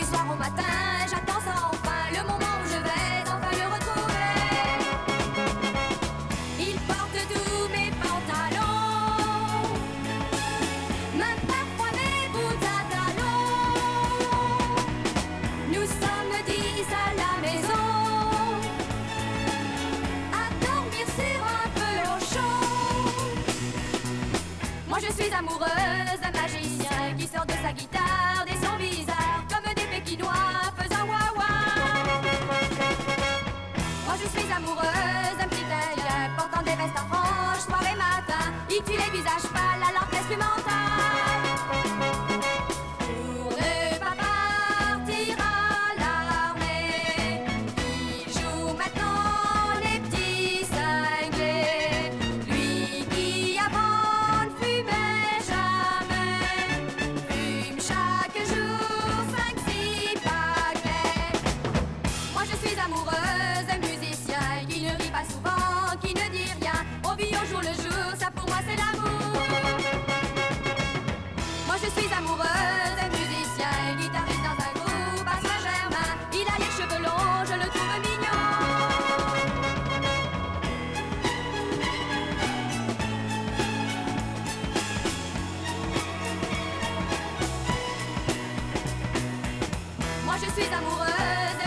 soir au matin, j'attends sans fin le moment où je vais enfin le retrouver. Il porte tous mes pantalons, même parfois mes bouts à talons. Nous sommes 10 à la maison, à dormir sur un peu chaud. Moi je suis amoureuse d'un magicien qui sort de sa guitare des sons bizarres comme des pékinois faisant wah-wah. Moi je suis amoureuse d'un petit indien portant des vestes en franges soir et matin. Il tue les visages pâles à l'orchestre mental. Pour ne pas partir à l'armée, il joue maintenant les petits cinglés. Lui qui avant ne fumait jamais, fume chaque jour 5-6 paquets. Moi je suis amoureuse d'un musicien qui ne rit pas souvent, qui ne dit rien. On vit au jour le jour, ça pour moi c'est l'amour. Moi je suis amoureuse d'un musicien, guitariste dans un groupe à Saint-Germain. Il a les cheveux longs, je le trouve mignon. Moi je suis amoureuse